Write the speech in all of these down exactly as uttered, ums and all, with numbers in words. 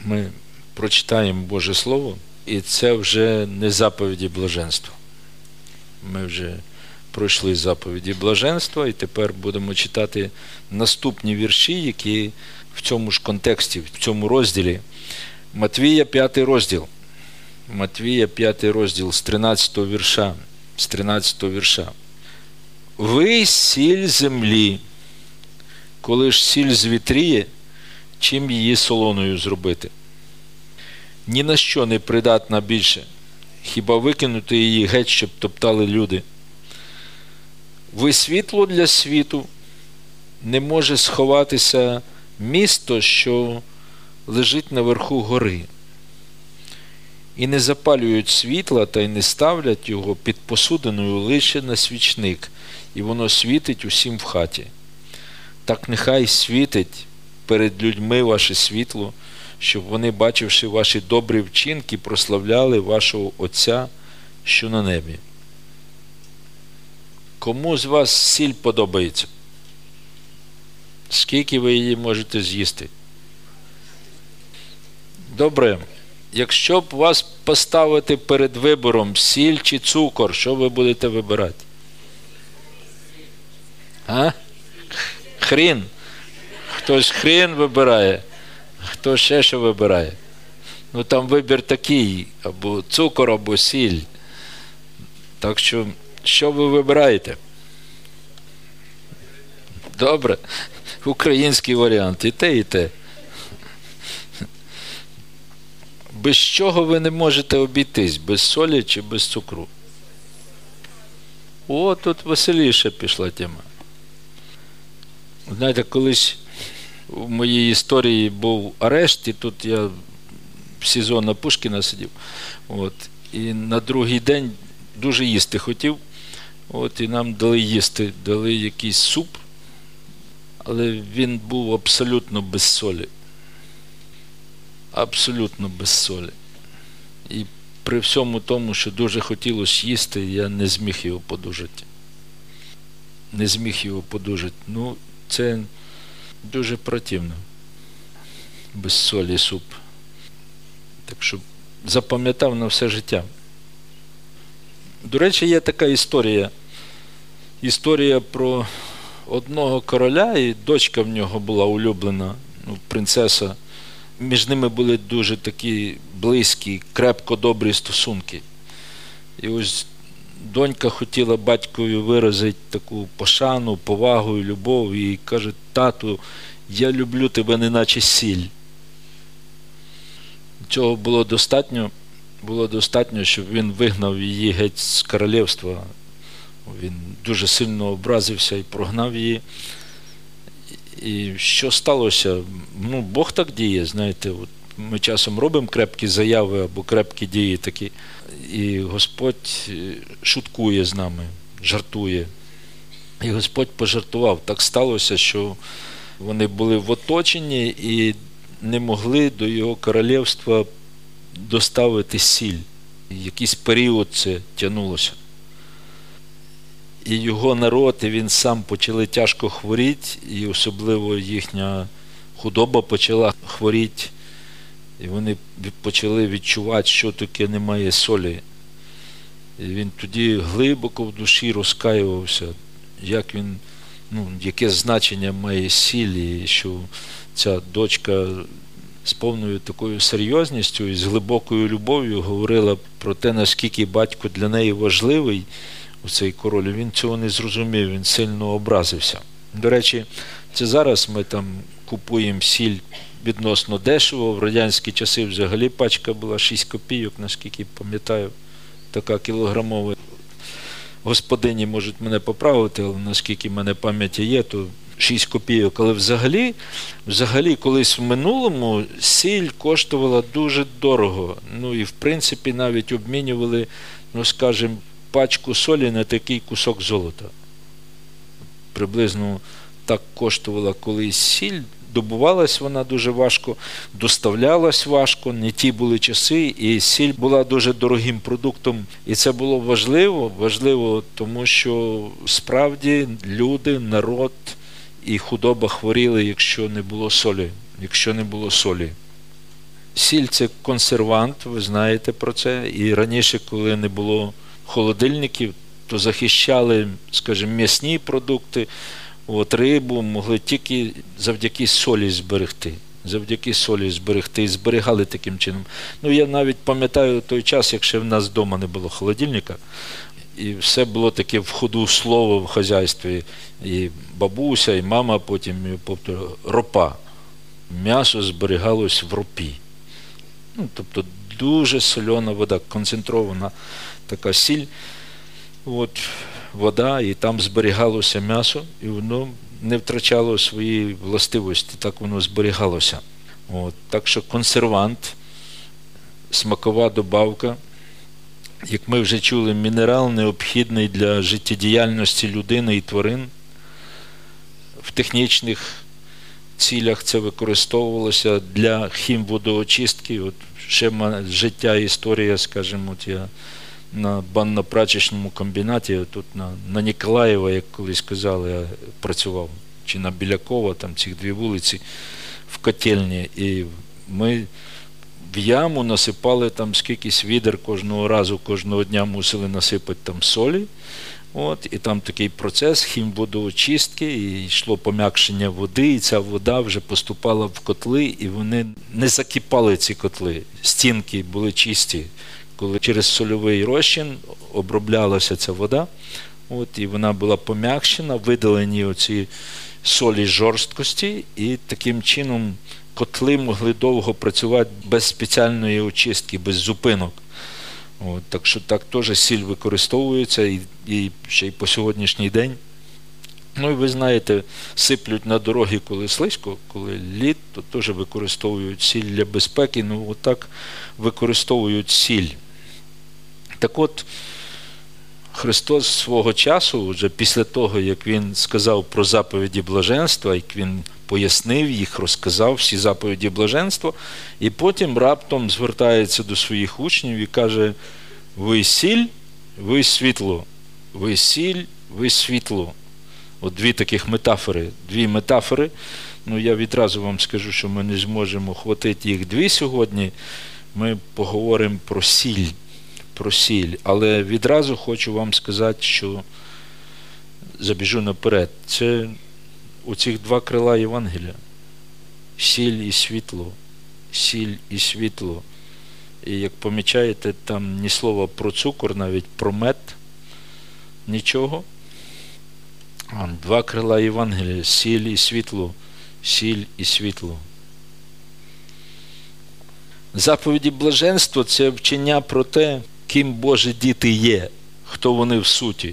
ми прочитаємо Боже Слово, і це вже не заповіді блаженства. Ми вже пройшли заповіді блаженства, і тепер будемо читати наступні вірші, які в цьому ж контексті, в цьому розділі. Матвія, п'ятий розділ. Матвія, п'ятий розділ, з тринадцятого вірша. З тринадцятого вірша. «Ви сіль землі, коли ж сіль звітріє, чим її солоною зробити? Ні на що не придатна більше, хіба викинути її геть, щоб топтали люди. Ви світло для світу, не може сховатися місто, що лежить наверху гори. І не запалюють світла, та й не ставлять його під посудиною лише на свічник, і воно світить усім в хаті. Так нехай світить перед людьми ваше світло, щоб вони, бачивши ваші добрі вчинки, прославляли вашого Отця, що на небі». Кому з вас сіль подобається? Скільки ви її можете з'їсти? Добре. Якщо б вас поставити перед вибором сіль чи цукор, що ви будете вибирати? А? Хрін. Хтось хрін вибирає, хто ще що вибирає. Ну там вибір такий, або цукор, або сіль. Так що, що ви вибираєте? Добре. Український варіант. І те, і те. Без чого ви не можете обійтись? Без солі чи без цукру? О, тут веселіше пішла тема. Знаєте, колись в моїй історії був арешт, і тут я в СІЗО на Пушкіна сидів. От, і на другий день дуже їсти хотів. От, і нам дали їсти, дали якийсь суп, але він був абсолютно без солі. Абсолютно без солі. І при всьому тому, що дуже хотілося їсти, я не зміг його подужати. Не зміг його подужати. Ну, це дуже противно. Без солі суп. Так що запам'ятав на все життя. До речі, є така історія. Історія про одного короля, і дочка в нього була улюблена, ну, принцеса. Між ними були дуже такі близькі, крепко добрі стосунки. І ось донька хотіла батькові виразити таку пошану, повагу і любов, і каже: «Тату, я люблю тебе неначе сіль». Цього було достатньо, було достатньо, щоб він вигнав її геть з королівства. Він дуже сильно образився і прогнав її. І що сталося? Ну, Бог так діє, знаєте. От ми часом робимо крепкі заяви або крепкі дії такі, і Господь шуткує з нами, жартує. І Господь пожартував. Так сталося, що вони були в оточенні і не могли до його королівства доставити сіль. Якийсь період це тягнулося. І його народ, і він сам почали тяжко хворіти, і особливо їхня худоба почала хворіти. І вони почали відчувати, що таке немає солі. І він тоді глибоко в душі розкаювався, як він, ну, яке значення має сіль, і що ця дочка з повною такою серйозністю і з глибокою любов'ю говорила про те, наскільки батько для неї важливий, цей король. Він цього не зрозумів, він сильно образився. До речі, це зараз ми там купуємо сіль відносно дешево. В радянські часи взагалі пачка була шість копійок, наскільки пам'ятаю, така кілограмова. Господині можуть мене поправити, але наскільки в мене пам'яті є, то шість копійок. Але взагалі, взагалі колись в минулому сіль коштувала дуже дорого. Ну і в принципі навіть обмінювали, ну скажімо, пачку солі на такий кусок золота. Приблизно так коштувала колись сіль. Добувалась вона дуже важко, доставлялась важко, не ті були часи, і сіль була дуже дорогим продуктом. І це було важливо, важливо, тому що справді люди, народ і худоба хворіли, якщо не було солі, якщо не було солі. Сіль – це консервант, ви знаєте про це. І раніше, коли не було холодильників, то захищали, скажімо, м'ясні продукти, от, рибу могли тільки завдяки солі зберегти. Завдяки солі зберегти і зберігали таким чином. Ну, я навіть пам'ятаю той час, як ще в нас вдома не було холодильника, і все було таке в ходу слово в хазяйстві. І бабуся, і мама потім повторювала ропа. М'ясо зберігалось в ропі. Ну, тобто дуже солена вода, концентрована така сіль, от, вода, і там зберігалося м'ясо, і воно не втрачало свої властивості, так воно зберігалося. От. Так що консервант, смакова добавка, як ми вже чули, мінерал необхідний для життєдіяльності людини і тварин. В технічних цілях це використовувалося для хімводоочистки. От ще життя, історія, скажімо, от я на банно-прачечному комбінаті, тут на, на Ніколаєва, як колись казали, я працював, чи на Білякова, там ці дві вулиці, в котельні. І ми в яму насипали там скількись відер кожного разу, кожного дня мусили насипати там солі. От, і там такий процес хімводоочистки, і йшло пом'якшення води, і ця вода вже поступала в котли, і вони не закипали, ці котли. Стінки були чисті. Коли через сольовий розчин оброблялася ця вода, от, і вона була пом'якшена, видалені оці солі жорсткості, і таким чином котли могли довго працювати без спеціальної очистки, без зупинок. От, так що так теж сіль використовується і, і ще й по сьогоднішній день. Ну і ви знаєте, сиплють на дороги, коли слизько, коли лід, то теж використовують сіль для безпеки, ну отак використовують сіль. Так от, Христос свого часу, вже після того, як Він сказав про заповіді блаженства, як Він пояснив їх, розказав всі заповіді блаженства, і потім раптом звертається до своїх учнів і каже: ви сіль, ви світло, ви сіль, ви світло. От дві таких метафори, дві метафори. Ну, я відразу вам скажу, що ми не зможемо хватити їх дві сьогодні. Ми поговоримо про сіль, про сіль. Але відразу хочу вам сказати, що забіжу наперед. Це оцих два крила Євангелія. Сіль і світло. Сіль і світло. І як помічаєте, там ні слова про цукор, навіть про мед, нічого. Два крила Євангелія. Сіль і світло. Сіль і світло. Заповіді блаженства – це вчення про те, ким Божі діти є, хто вони в суті.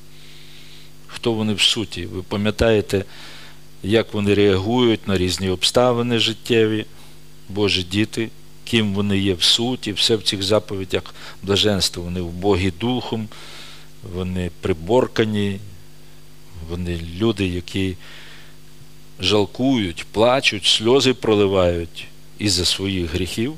Хто вони в суті. Ви пам'ятаєте, як вони реагують на різні обставини життєві, Божі діти, ким вони є в суті, все в цих заповідях блаженства. Вони вбогі духом, вони приборкані, вони люди, які жалкують, плачуть, сльози проливають із-за своїх гріхів.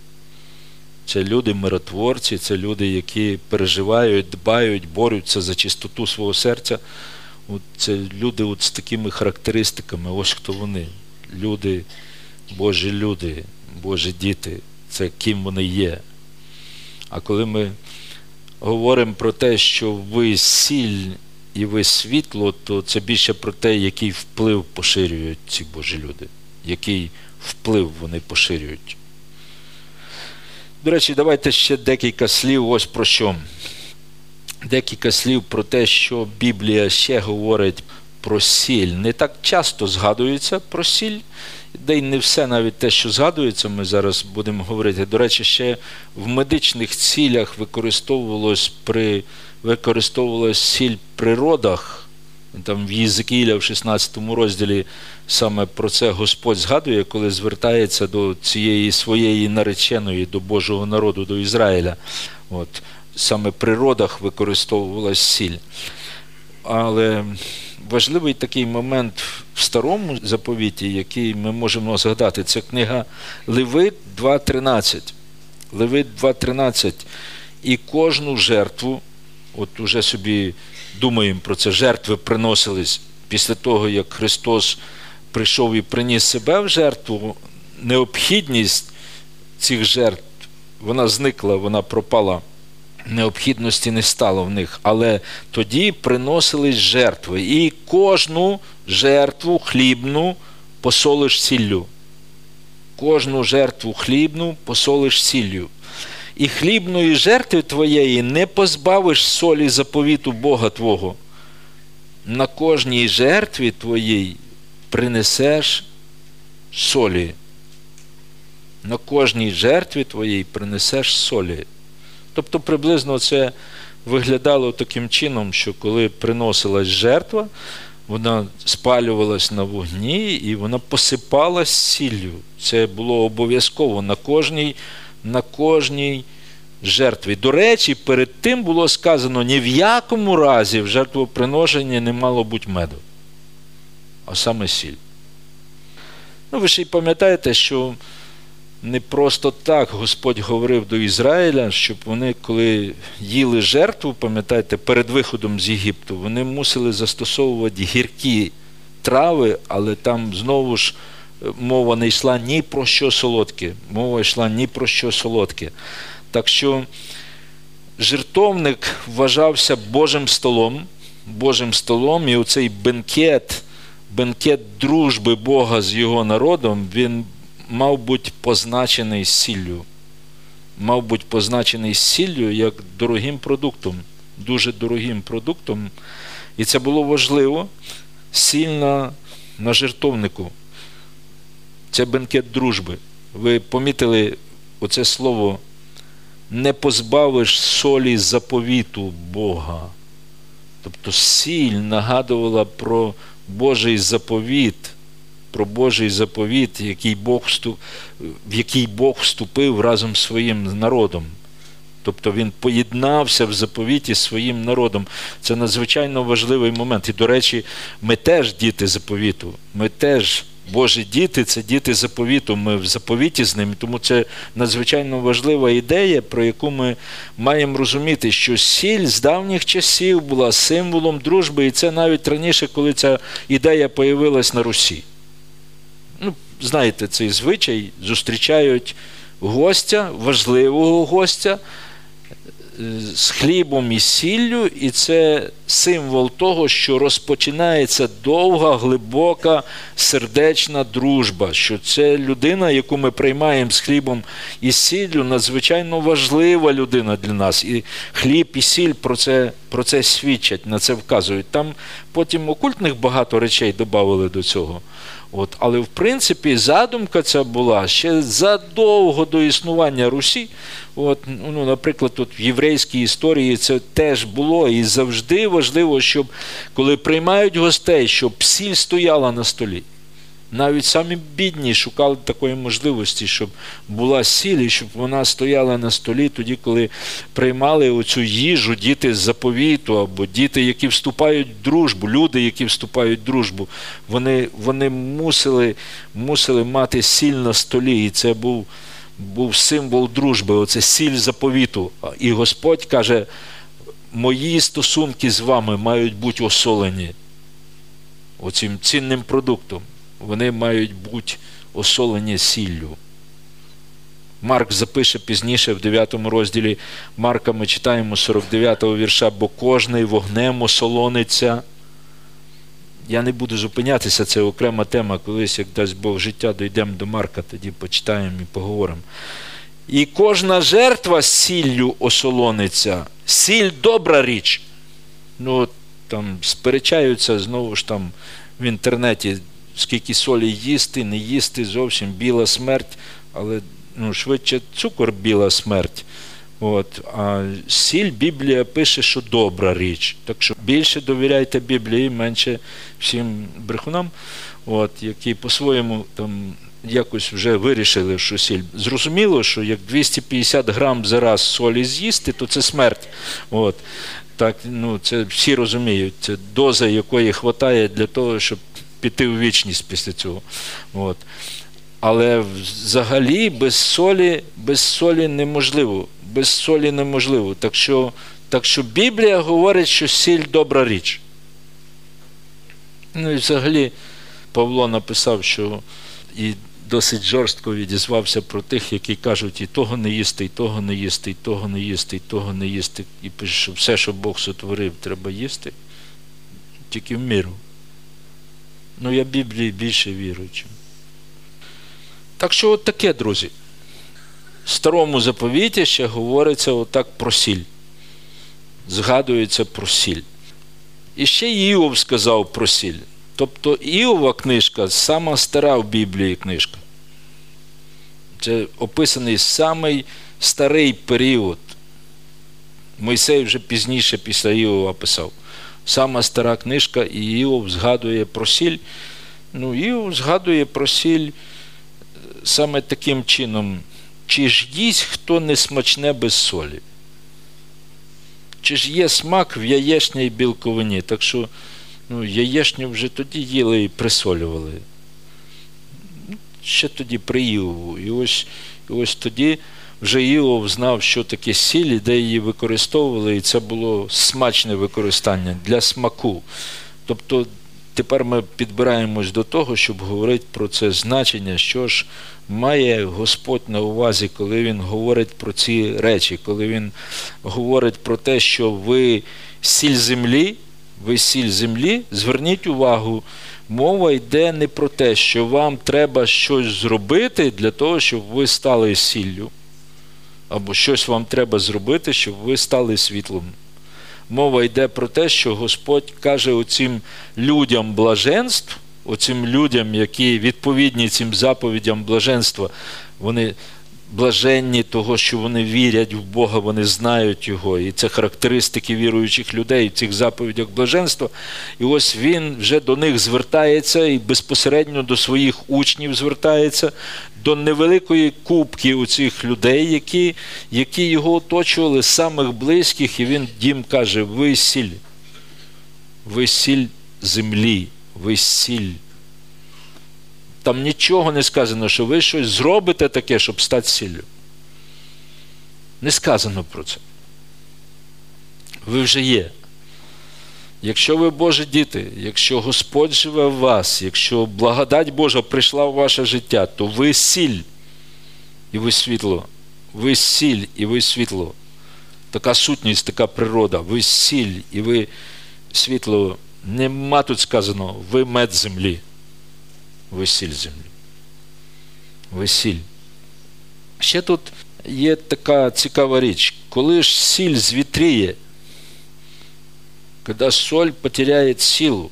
Це люди-миротворці, це люди, які переживають, дбають, борються за чистоту свого серця. От це люди от з такими характеристиками. Ось хто вони. Люди, Божі люди, Божі діти. Це ким вони є. А коли ми говоримо про те, що ви сіль і ви світло, то це більше про те, який вплив поширюють ці Божі люди. Який вплив вони поширюють. До речі, давайте ще декілька слів ось про що. Декілька слів про те, що Біблія ще говорить про сіль. Не так часто згадується про сіль, де й не все навіть те, що згадується, ми зараз будемо говорити. До речі, ще в медичних цілях використовувалось при використовувалась сіль при родах. Там в Єзекіїля в шістнадцятому розділі саме про це Господь згадує, коли звертається до цієї своєї нареченої, до Божого народу, до Ізраїля. От. Саме при родах використовувалась сіль. Але важливий такий момент в Старому заповіті, який ми можемо згадати, це книга Левит два тринадцять. Левит два тринадцять. І кожну жертву, от уже собі думаємо про це, жертви приносились після того, як Христос прийшов і приніс себе в жертву, необхідність цих жертв, вона зникла, вона пропала, необхідності не стало в них. Але тоді приносились жертви. І кожну жертву хлібну посолиш сіллю. Кожну жертву хлібну посолиш сіллю. І хлібної жертви твоєї не позбавиш солі заповіту Бога твого. На кожній жертві твоїй принесеш солі. На кожній жертві твоїй принесеш солі. Тобто приблизно це виглядало таким чином, що коли приносилась жертва, вона спалювалась на вогні і вона посипалась сіллю. Це було обов'язково на кожній, на кожній жертві. До речі, перед тим було сказано, ні в якому разі в жертвоприношенні не мало бути меду, а саме сіль. Ну, ви ще й пам'ятаєте, що не просто так Господь говорив до Ізраїля, щоб вони, коли їли жертву, пам'ятаєте, перед виходом з Єгипту, вони мусили застосовувати гіркі трави, але там знову ж мова не йшла ні про що солодке. Мова йшла ні про що солодке. Так що жертовник вважався Божим столом, Божим столом, і оцей бенкет, бенкет дружби Бога з його народом, він мав бути позначений сіллю. Мав бути позначений сіллю як дорогим продуктом, дуже дорогим продуктом. І це було важливо. Сіль на, на жертовнику. Це бенкет дружби. Ви помітили оце слово «не позбавиш солі заповіту Бога». Тобто сіль нагадувала про Божий заповіт, про Божий заповіт, який Бог вступ... в який Бог вступив разом з своїм народом. Тобто він поєднався в заповіті з своїм народом. Це надзвичайно важливий момент. І, до речі, ми теж діти заповіту. Ми теж, Божі діти, це діти заповіту. Ми в заповіті з ними. Тому це надзвичайно важлива ідея, про яку ми маємо розуміти, що сіль з давніх часів була символом дружби. І це навіть раніше, коли ця ідея появилась на Русі. Ну, знаєте, цей звичай, зустрічають гостя, важливого гостя, з хлібом і сіллю, і це символ того, що розпочинається довга, глибока, сердечна дружба, що це людина, яку ми приймаємо з хлібом і сіллю, надзвичайно важлива людина для нас. І хліб і сіль про це, про це свідчать, на це вказують. Там потім окультних багато речей додали до цього. От, але, в принципі, задумка ця була ще задовго до існування Русі. От, ну, наприклад, тут в єврейській історії це теж було. І завжди важливо, щоб, коли приймають гостей, щоб сіль стояла на столі. Навіть самі бідні шукали такої можливості, щоб була сіль, і щоб вона стояла на столі тоді, коли приймали оцю їжу діти з заповіту, або діти, які вступають в дружбу, люди, які вступають в дружбу. Вони, вони мусили, мусили мати сіль на столі, і це був, був символ дружби, оце сіль заповіту. І Господь каже, мої стосунки з вами мають бути осолені оцим цінним продуктом. Вони мають бути осолені сіллю. Марк запише пізніше в дев'ятому розділі Марка ми читаємо сорок дев'ятого вірша, бо кожний вогнем осолониться. Я не буду зупинятися, це окрема тема, колись, як дасть Бог життя, дійдемо до Марка, тоді почитаємо і поговоримо. І кожна жертва з сіллю осолониться. Сіль – добра річ. Ну, там сперечаються знову ж там в інтернеті, скільки солі їсти, не їсти, зовсім біла смерть, але ну, швидше цукор біла смерть. От. А сіль Біблія пише, що добра річ. Так що більше довіряйте Біблії, менше всім брехунам, от, які по-своєму там якось вже вирішили, що сіль. Зрозуміло, що як двісті п'ятдесят грам за раз солі з'їсти, то це смерть. От. Так, ну, це всі розуміють. Це доза, якої вистачає для того, щоб піти у вічність після цього. От. Але взагалі без солі, без солі неможливо. Без солі неможливо. Так що, так що Біблія говорить, що сіль – добра річ. Ну і взагалі Павло написав, що і досить жорстко відізвався про тих, які кажуть, і того не їсти, і того не їсти, і того не їсти, і того не їсти. І пише, що все, що Бог сотворив, треба їсти, тільки в міру. Ну, я Біблії більше віруючим. Так що от таке, друзі. В Старому Заповіті ще говориться отак про сіль. Згадується про сіль. І ще Іов сказав про сіль. Тобто Іова книжка – сама стара в Біблії книжка. Це описаний самий старий період. Мойсей вже пізніше після Іова писав. Сама стара книжка, і Іов згадує про сіль. Ну, Іов згадує про сіль саме таким чином. Чи ж їсть хто не смачне без солі? Чи ж є смак в яєчній білковині? Так що ну, яєчню вже тоді їли і присолювали. Ще тоді при Іову. І ось, і ось тоді вже Іов знав, що таке сіль, і де її використовували, і це було смачне використання для смаку. Тобто тепер ми підбираємось до того, щоб говорити про це значення, що ж має Господь на увазі, коли Він говорить про ці речі, коли Він говорить про те, що ви сіль землі, ви сіль землі, зверніть увагу, мова йде не про те, що вам треба щось зробити для того, щоб ви стали сіллю, або щось вам треба зробити, щоб ви стали світлом. Мова йде про те, що Господь каже оцим людям блаженств, оцим людям, які відповідні цим заповідям блаженства, вони блаженні того, що вони вірять в Бога, вони знають Його. І це характеристики віруючих людей в цих заповідях блаженства. І ось Він вже до них звертається і безпосередньо до своїх учнів звертається, до невеликої купки у цих людей, які, які його оточували, самих близьких, і Він їм каже: ви сіль, ви сіль землі, ви сіль. Там нічого не сказано, що ви щось зробите таке, щоб стати сіллю. Не сказано про це. Ви вже є. Якщо ви Божі діти, якщо Господь живе в вас, якщо благодать Божа прийшла в ваше життя, то ви сіль і ви світло. Ви сіль і ви світло. Така сутність, така природа. Ви сіль і ви світло. Нема тут сказано: ви мед землі. Ви сіль землі. Ви сіль. Ще тут є така цікава річ. Коли ж сіль звітріє, коли соль потеряє силу,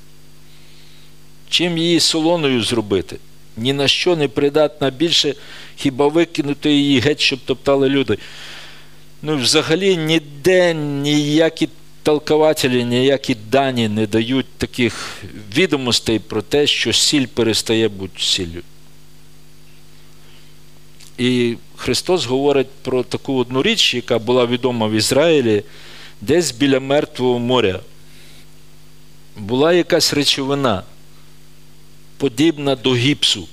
чим її солоною зробити? Ні на що не придатна більше, хіба викинути її геть, щоб топтали люди. Ну, взагалі, ніде ніякі толкователі, ніякі дані не дають таких відомостей про те, що сіль перестає бути сіллю. І Христос говорить про таку одну річ, яка була відома в Ізраїлі, десь біля Мертвого моря. Була якась речовина, подібна до гіпсу,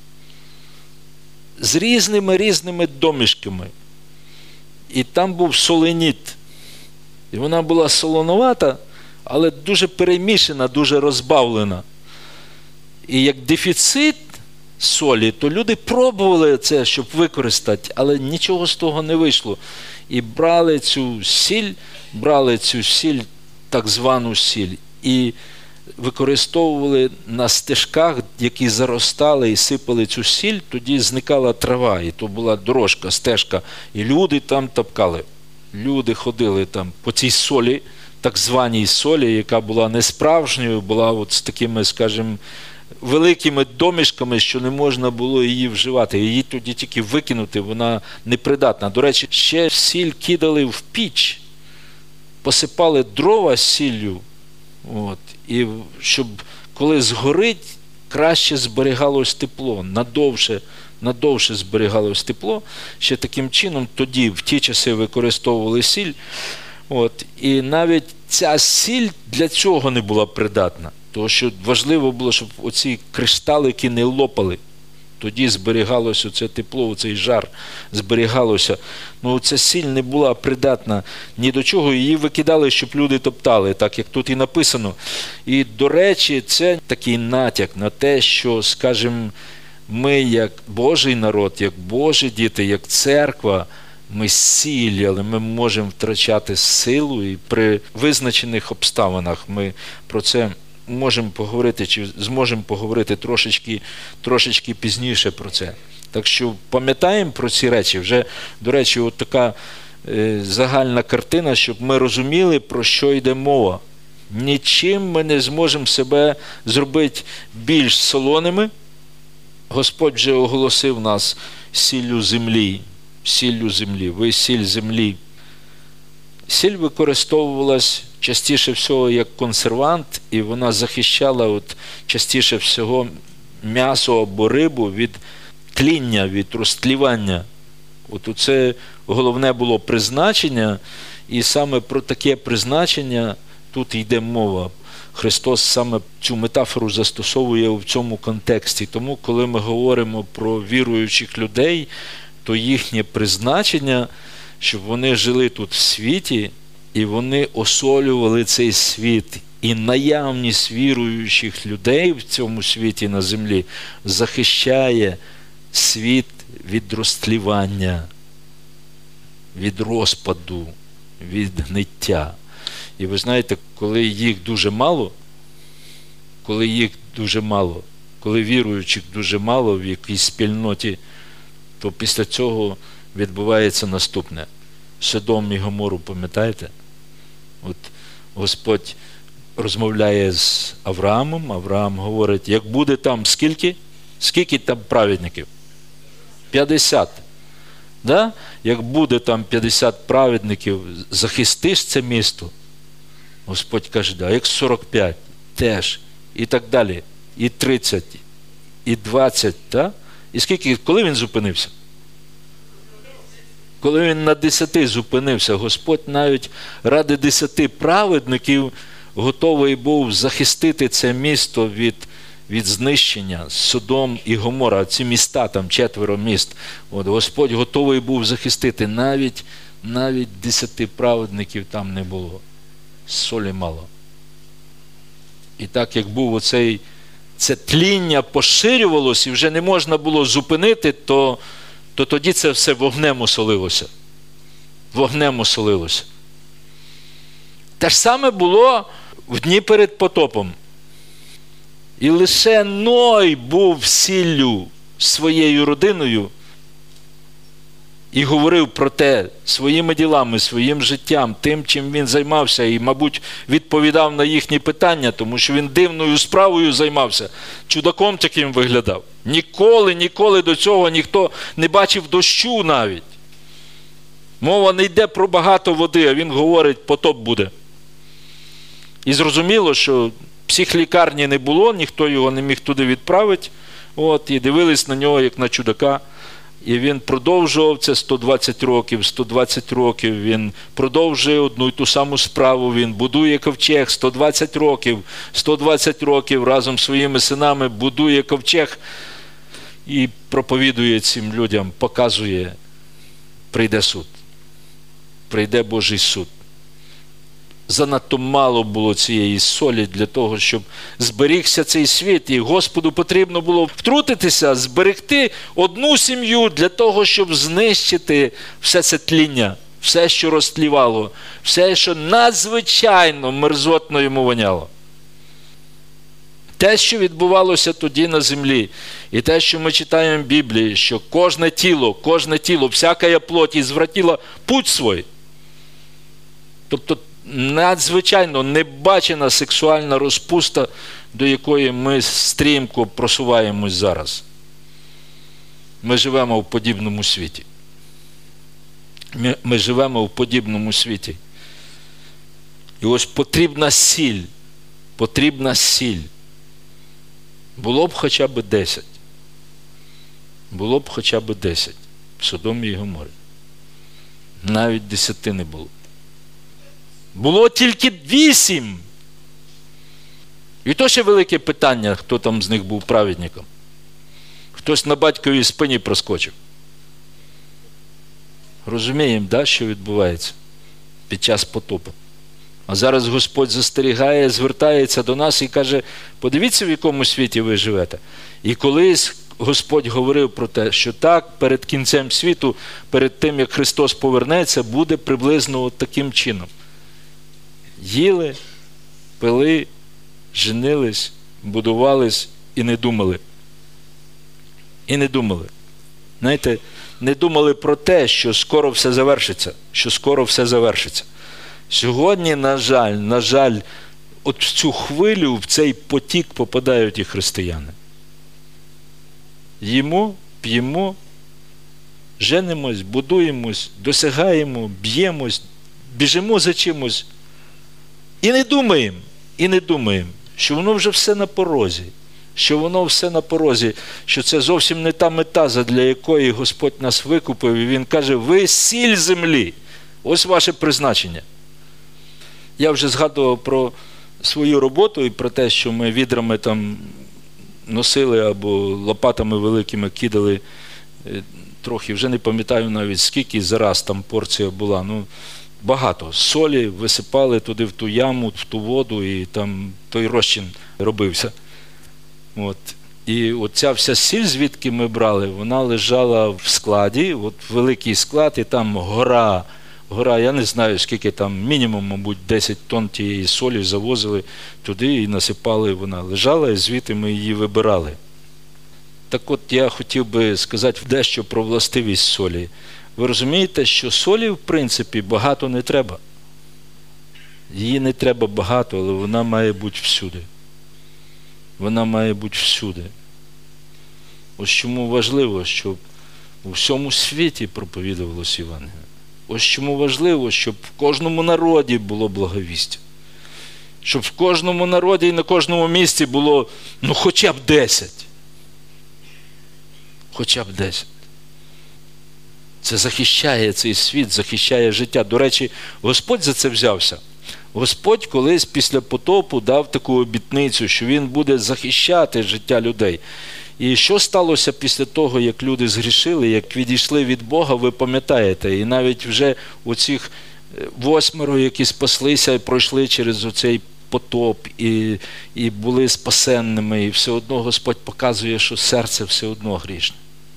з різними-різними домішками. І там був соленіт. І вона була солоновата, але дуже перемішана, дуже розбавлена. І як дефіцит солі, то люди пробували це, щоб використати, але нічого з того не вийшло. І брали цю сіль, брали цю сіль, так звану сіль, і використовували на стежках, які заростали і сипали цю сіль, тоді зникала трава, і то була дорожка, стежка, і люди там топкали. Люди ходили там по цій солі, так званій солі, яка була не справжньою, була от з такими, скажімо, великими домішками, що не можна було її вживати. Її тоді тільки викинути, вона непридатна. До речі, ще сіль кидали в піч, посипали дрова з сіллю, от, і щоб коли згорить, краще зберігалось тепло, надовше, надовше зберігалось тепло. Ще таким чином тоді, в ті часи, використовували сіль. От, і навіть ця сіль для цього не була придатна. Тому що важливо було, щоб оці кришталики не лопали. Тоді зберігалося це тепло, оцей жар зберігалося. Ну, ця сіль не була придатна ні до чого, її викидали, щоб люди топтали, так як тут і написано. І, до речі, це такий натяк на те, що, скажімо, ми, як Божий народ, як Божі діти, як церква, ми сілі, але ми можемо втрачати силу, і при визначених обставинах ми про це можемо поговорити, чи зможемо поговорити трошечки, трошечки пізніше про це. Так що пам'ятаємо про ці речі. Вже, до речі, от така е, загальна картина, щоб ми розуміли, про що йде мова. Нічим ми не зможемо себе зробити більш солоними. Господь вже оголосив нас сіллю землі. Сіллю землі. Ви сіль землі. Сіль використовувалась частіше всього як консервант, і вона захищала от частіше всього м'ясо або рибу від тління, від розтлівання. От це головне було призначення, і саме про таке призначення тут йде мова. Христос саме цю метафору застосовує в цьому контексті. Тому, коли ми говоримо про віруючих людей, то їхнє призначення, щоб вони жили тут в світі, і вони осолювали цей світ. І наявність віруючих людей в цьому світі на землі захищає світ від розтлівання, від розпаду, від гниття. І ви знаєте, коли їх дуже мало, коли їх дуже мало, коли віруючих дуже мало в якійсь спільноті, то після цього відбувається наступне. Содом і Гомору, пам'ятаєте? От Господь розмовляє з Авраамом, Авраам говорить, як буде там скільки? Скільки там праведників? п'ятдесят. Да? Як буде там п'ятдесят праведників, захистиш це місто? Господь каже, да. Як сорок п'ять? Теж. І так далі. І тридцять. І двадцять. Да? І скільки, коли він зупинився? Коли він на десяти зупинився, Господь навіть ради десяти праведників готовий був захистити це місто від, від знищення. Содом і Гомора, ці міста, там четверо міст. От Господь готовий був захистити. Навіть, навіть десяти праведників там не було. Солі мало. І так, як був оцей, це тління поширювалося, і вже не можна було зупинити, то то тоді це все вогнем осолилося. Вогнем осолилося. Те ж саме було в дні перед потопом. І лише Ной був сіллю своєю родиною і говорив про те своїми ділами, своїм життям, тим, чим він займався, і, мабуть, відповідав на їхні питання, тому що він дивною справою займався, чудаком таким виглядав. Ніколи, ніколи до цього ніхто не бачив дощу навіть. Мова не йде про багато води, а він говорить, потоп буде. І зрозуміло, що психлікарні не було, ніхто його не міг туди відправити, от, і дивились на нього, як на чудака. І він продовжував це сто двадцять років, сто двадцять років, він продовжує одну й ту саму справу, він будує ковчег сто двадцять років, сто двадцять років разом з своїми синами будує ковчег і проповідує цим людям, показує, прийде суд, прийде Божий суд. Занадто мало було цієї солі для того, щоб зберігся цей світ. І Господу потрібно було втрутитися, зберегти одну сім'ю для того, щоб знищити все це тління, все, що розтлівало, все, що надзвичайно мерзотно йому воняло. Те, що відбувалося тоді на землі, і те, що ми читаємо в Біблії, що кожне тіло, кожне тіло, всякая плоть ізвратила путь свій. Тобто, надзвичайно небачена сексуальна розпуста, до якої ми стрімко просуваємось зараз. Ми живемо в подібному світі. Ми, ми живемо в подібному світі. І ось потрібна сіль. Потрібна сіль. Було б хоча б десять. Було б хоча б десять. В Содомі і Гоморі. Навіть десяти не було. Було тільки вісім. І то ще велике питання, хто там з них був праведником. Хтось на батьковій спині проскочив. Розуміємо, да, що відбувається під час потопу. А зараз Господь застерігає, звертається до нас і каже, подивіться, в якому світі ви живете. І колись, Господь говорив про те, що так, перед кінцем світу, перед тим, як Христос повернеться, буде приблизно от таким чином. Їли, пили, женились, будувались і не думали. І не думали. Знаєте, не думали про те, що скоро все завершиться, що скоро все завершиться. Сьогодні, на жаль, на жаль, от в цю хвилю, в цей потік попадають і християни. Їмо, п'ємо, женимось, будуємось, досягаємо, б'ємось, біжимо за чимось. І не думаємо, і не думаємо, що воно вже все на порозі, що воно все на порозі, що це зовсім не та мета, задля якої Господь нас викупив. І Він каже, ви сіль землі, ось ваше призначення. Я вже згадував про свою роботу і про те, що ми відрами там носили або лопатами великими кидали трохи, вже не пам'ятаю навіть скільки зараз там порція була, ну багато. Солі висипали туди в ту яму, в ту воду і там той розчин робився. От. І оця вся сіль, звідки ми брали, вона лежала в складі, от великий склад, і там гора, гора, я не знаю скільки там, мінімум, мабуть, десять тонн тієї солі завозили туди і насипали, вона лежала, і звідти ми її вибирали. Так от я хотів би сказати дещо про властивість солі. Ви розумієте, що солі, в принципі, багато не треба. Її не треба багато, але вона має бути всюди. Вона має бути всюди. Ось чому важливо, щоб у всьому світі проповідувалося Євангеліє. Ось чому важливо, щоб в кожному народі було благовістя. Щоб в кожному народі і на кожному місці було, ну, хоча б десять. Хоча б десять. Це захищає цей світ, захищає життя. До речі, Господь за це взявся. Господь колись після потопу дав таку обітницю, що Він буде захищати життя людей. І що сталося після того, як люди згрішили, як відійшли від Бога, ви пам'ятаєте. І навіть вже оцих восьмеро, які спаслися і пройшли через оцей потоп, і, і були спасенними, і все одно Господь показує, що серце все одно грішне.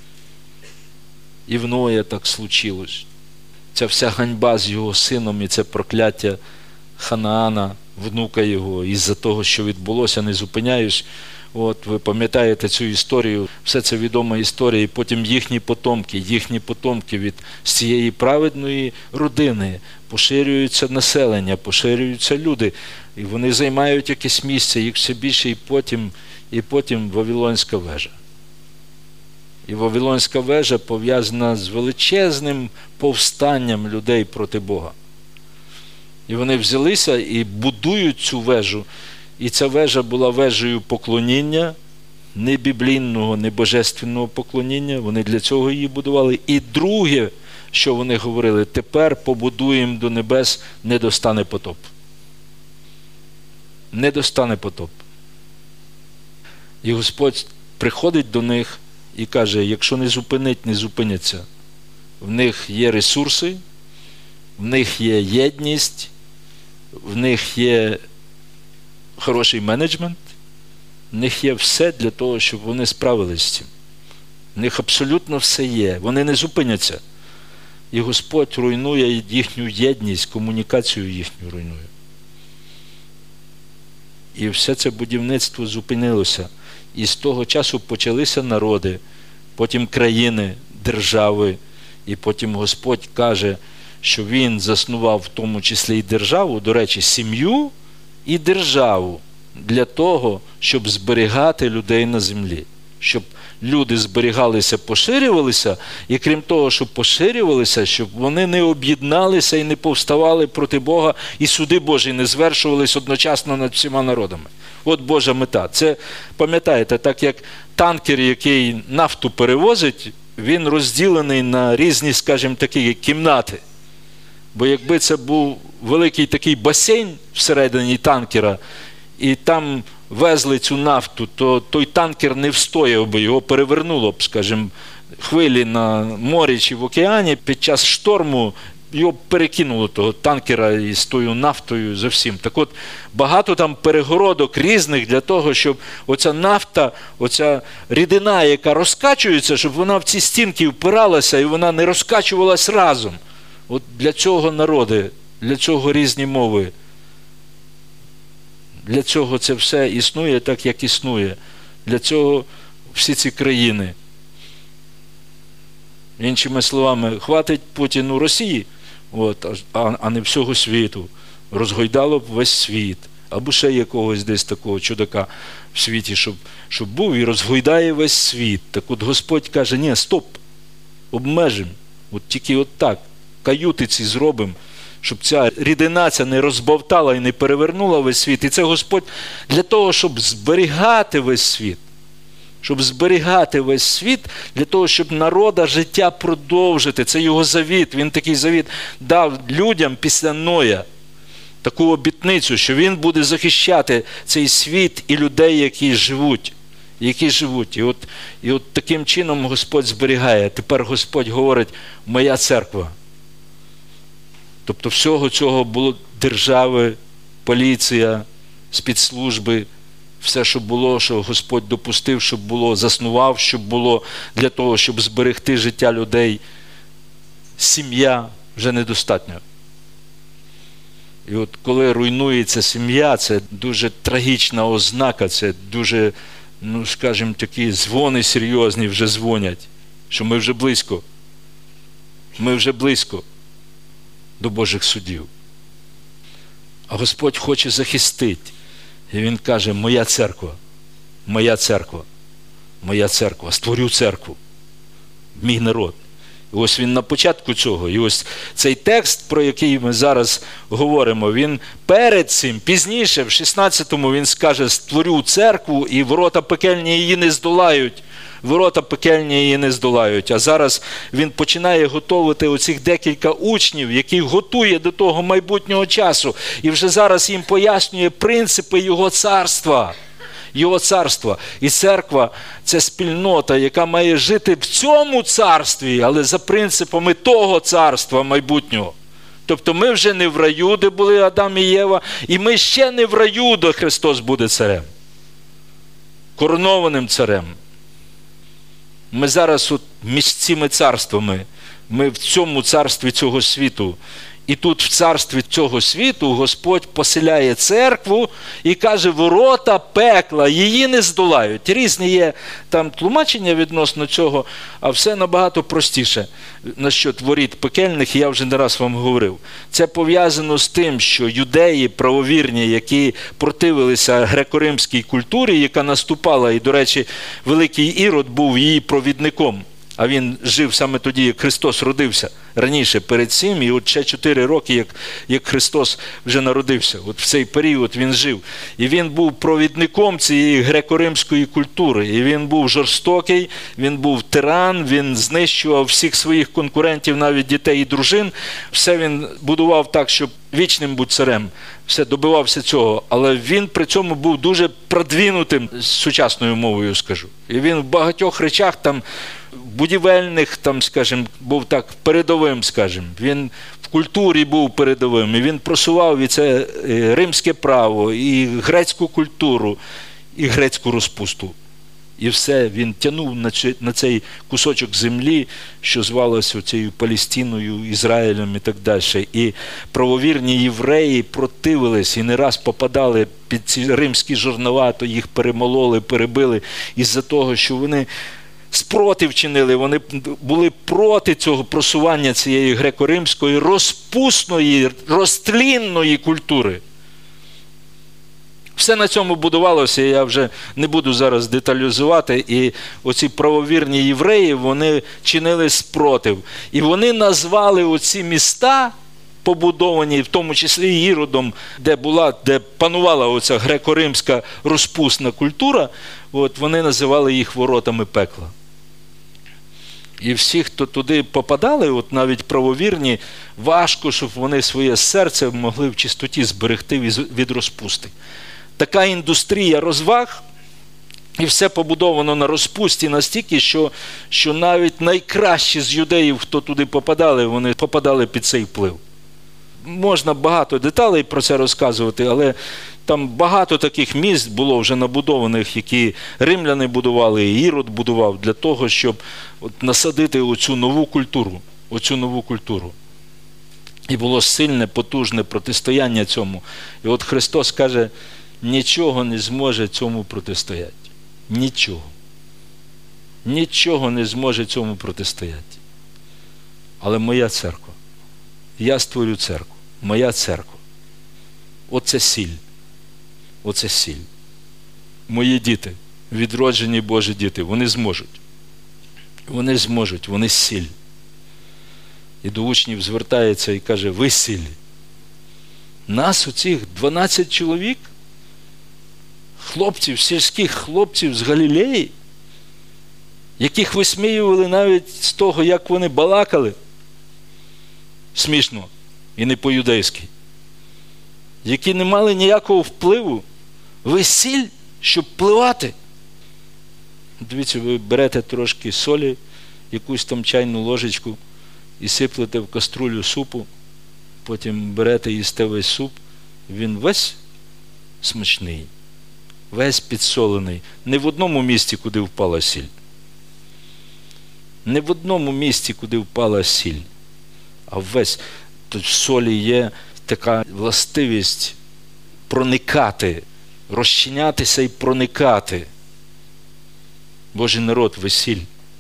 І в Ноя так случилось. Ця вся ганьба з його сином і це прокляття Ханаана, внука його, із-за того, що відбулося, не зупиняюсь. От, ви пам'ятаєте цю історію, все це відома історія, і потім їхні потомки, їхні потомки від цієї праведної родини, поширюється населення, поширюються люди, і вони займають якесь місце, їх все більше, і потім, і потім Вавилонська вежа. І Вавилонська вежа пов'язана з величезним повстанням людей проти Бога. І вони взялися і будують цю вежу. І ця вежа була вежею поклоніння, не біблійного, не божественного поклоніння. Вони для цього її будували. І друге, що вони говорили, тепер побудуємо до небес, не достане потоп. Не достане потоп. І Господь приходить до них і каже, якщо не зупинить, не зупиняться. В них є ресурси, в них є єдність, в них є хороший менеджмент, в них є все для того, щоб вони справились з цим. В них абсолютно все є, вони не зупиняться. І Господь руйнує їхню єдність, комунікацію їхню руйнує. І все це будівництво зупинилося. І з того часу почалися народи, потім країни, держави, і потім Господь каже, що Він заснував в тому числі і державу, до речі, сім'ю і державу для того, щоб зберігати людей на землі. Щоб люди зберігалися, поширювалися, і крім того, щоб поширювалися, щоб вони не об'єдналися і не повставали проти Бога, і суди Божі не звершувались одночасно над всіма народами. От Божа мета. Це, пам'ятаєте, так як танкер, який нафту перевозить, він розділений на різні, скажімо, такі кімнати. Бо якби це був великий такий басейн всередині танкера, і там везли цю нафту, то той танкер не встояв би, його перевернуло б, скажімо, хвилі на морі чи в океані, під час шторму його перекинуло, того танкера із тою нафтою за всім. Так от, багато там перегородок різних для того, щоб оця нафта, оця рідина, яка розкачується, щоб вона в ці стінки впиралася і вона не розкачувалась разом. От для цього народи, для цього різні мови. Для цього це все існує так, як існує. Для цього всі ці країни. Іншими словами, хватить Путіну Росії, от, а, а не всього світу. Розгойдало б весь світ. Або ще якогось десь такого чудака в світі, щоб, щоб був і розгойдає весь світ. Так от Господь каже, ні, стоп, обмежимо. От тільки от так, каюти ці зробимо, щоб ця рідина ця не розбовтала і не перевернула весь світ. І це Господь для того, щоб зберігати весь світ. Щоб зберігати весь світ, для того, щоб народа життя продовжити. Це його завіт. Він такий завіт дав людям після Ноя. Таку обітницю, що він буде захищати цей світ і людей, які живуть. Які живуть. І от, і от таким чином Господь зберігає. Тепер Господь говорить, моя церква. Тобто всього цього було держави, поліція, спецслужби, все, що було, що Господь допустив, щоб було, заснував, щоб було для того, щоб зберегти життя людей. Сім'я вже недостатньо. І от коли руйнується сім'я, це дуже трагічна ознака, це дуже, ну, скажімо, такі дзвони серйозні вже дзвонять, що ми вже близько. Ми вже близько до Божих судів. А Господь хоче захистити. І Він каже, моя церква, моя церква, моя церква, створю церкву, мій народ. І ось він на початку цього. І ось цей текст, про який ми зараз говоримо, він перед цим, пізніше, в шістнадцятому, він скаже, створю церкву, і ворота пекельні її не здолають. Ворота пекельні її не здолають. А зараз він починає готувати оцих декілька учнів, яких готує до того майбутнього часу. І вже зараз їм пояснює принципи його царства. Його царства. І церква – це спільнота, яка має жити в цьому царстві, але за принципами того царства майбутнього. Тобто ми вже не в раю, де були Адам і Єва, і ми ще не в раю, де Христос буде царем. Коронованим царем. Ми зараз от між цими царствами, ми в цьому царстві цього світу. І тут в царстві цього світу Господь поселяє церкву і каже, ворота пекла, її не здолають. Різні є там тлумачення відносно цього, а все набагато простіше. Насчет воріт пекельних, я вже не раз вам говорив. Це пов'язано з тим, що юдеї правовірні, які противилися греко-римській культурі, яка наступала, і, до речі, Великий Ірод був її провідником. А він жив саме тоді, як Христос родився. Раніше, перед цим, і от ще чотири роки, як, як Христос вже народився. От в цей період він жив. І він був провідником цієї греко-римської культури. І він був жорстокий, він був тиран, він знищував всіх своїх конкурентів, навіть дітей і дружин. Все він будував так, щоб вічним бути царем. Все добивався цього. Але він при цьому був дуже продвинутим, сучасною мовою скажу. І він в багатьох речах там, будівельних, там, скажімо, був так передовим, скажімо. Він в культурі був передовим, і він просував і це римське право, і грецьку культуру, і грецьку розпусту. І все, він тягнув на цей кусочок землі, що звалося цією Палестиною, Ізраїлем і так далі. І правовірні євреї противились і не раз попадали під ці римські жорнова, то їх перемололи, перебили із-за того, що вони спротив чинили, вони були проти цього просування цієї греко-римської розпусної, розтлінної культури. Все на цьому будувалося, я вже не буду зараз деталізувати, і оці правовірні євреї, вони чинили спротив. І вони назвали оці міста, побудовані, в тому числі Іродом, де була, де панувала оця греко-римська розпусна культура, от вони називали їх воротами пекла. І всі, хто туди попадали, от навіть правовірні, важко, щоб вони своє серце могли в чистоті зберегти від розпусти. Така індустрія розваг І все побудовано на розпусті настільки, що, що навіть найкращі з юдеїв, хто туди попадали, вони попадали під цей вплив. Можна багато деталей про це розказувати, але там багато таких міст було вже набудованих, які римляни будували, і Ірод будував для того, щоб от насадити оцю нову культуру, оцю нову культуру. І було сильне, потужне протистояння цьому. І от Христос каже, нічого не зможе цьому протистояти. Нічого. Нічого не зможе цьому протистояти. Але моя церква. Я створю церкву. Моя церква. Оце сіль. Оце сіль. Мої діти, відроджені Божі діти, вони зможуть. Вони зможуть, вони сіль. І до учнів звертається і каже, ви сіль. Нас, оцих дванадцять чоловік, хлопців, сільських хлопців з Галілеї, яких висміювали навіть з того, як вони балакали, смішно і не по-юдейськи, які не мали ніякого впливу, ви сіль, щоб впливати. Дивіться, ви берете трошки солі, якусь там чайну ложечку і сиплете в каструлю супу, потім берете і їсте весь суп, він весь смачний, весь підсолений. Не в одному місці, куди впала сіль. Не в одному місці, куди впала сіль, а весь. Тут в солі є така властивість проникати, розчинятися і проникати. Божий народ, ви сіль.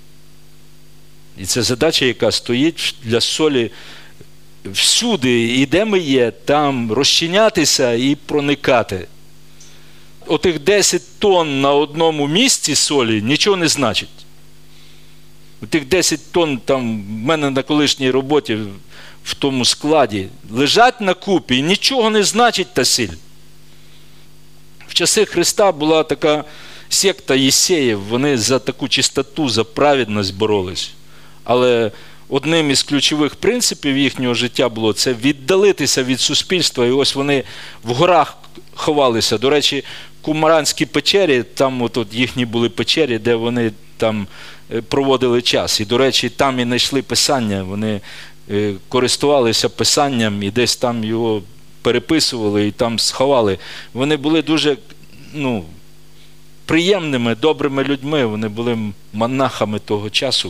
І це задача, яка стоїть для солі всюди, і де ми є, там розчинятися і проникати. Отих десять тонн на одному місці солі нічого не значить. Отих десять тонн там в мене на колишній роботі в тому складі лежать на купі, і нічого не значить та сіль. В часи Христа була така секта Єсеїв, вони за таку чистоту, за праведність боролись. Але одним із ключових принципів їхнього життя було це віддалитися від суспільства, і ось вони в горах ховалися. До речі, Кумаранські печері, там от, от їхні були печері, де вони там проводили час. І, до речі, там і знайшли Писання, вони користувалися Писанням і десь там його переписували і там сховали. Вони були дуже, ну, приємними, добрими людьми, вони були монахами того часу.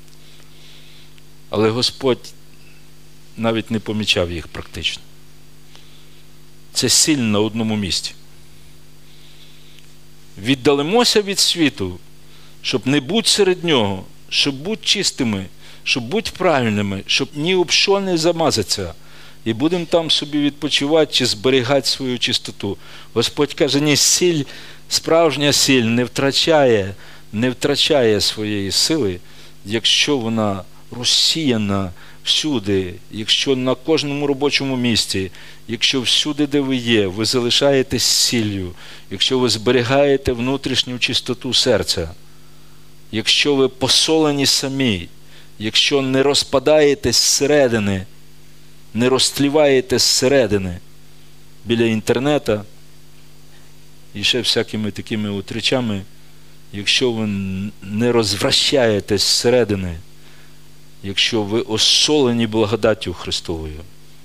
Але Господь навіть не помічав їх практично. Це сіль на одному місці. Віддалимося від світу, щоб не бути серед нього, щоб бути чистими, щоб бути правильними, щоб ні об що не замазатися. І будемо там собі відпочивати чи зберігати свою чистоту. Господь каже, ні, сіль, справжня сіль не втрачає, не втрачає своєї сили, якщо вона розсіяна всюди, якщо на кожному робочому місці, якщо всюди, де ви є, ви залишаєтесь сіллю, якщо ви зберігаєте внутрішню чистоту серця, якщо ви посолені самі, якщо не розпадаєтесь зсередини, не розтліваєте зсередини біля інтернету і ще всякими такими от речами, якщо ви не розвращаєтесь зсередини, якщо ви осолені благодаттю Христовою,